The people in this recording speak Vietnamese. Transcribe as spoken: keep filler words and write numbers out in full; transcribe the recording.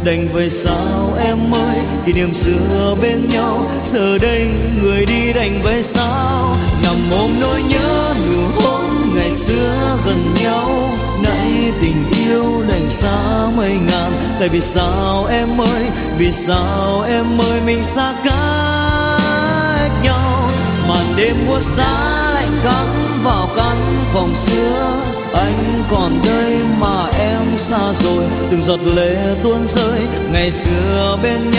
đành vậy sao em ơi, kỷ niệm xưa bên nhau giờ đây người đi đành vậy sao. Nằm ôm nỗi nhớ nụ hôn ngày xưa gần nhau, nãy tình yêu đành xa mây ngàn. Tại vì sao em ơi, vì sao em ơi mình xa cách nhau. Màn đêm buốt giá lạnh cắn vào căn phòng xưa, anh còn đây mà em xa rồi. Từng giọt lệ tuôn rơi ngày xưa bên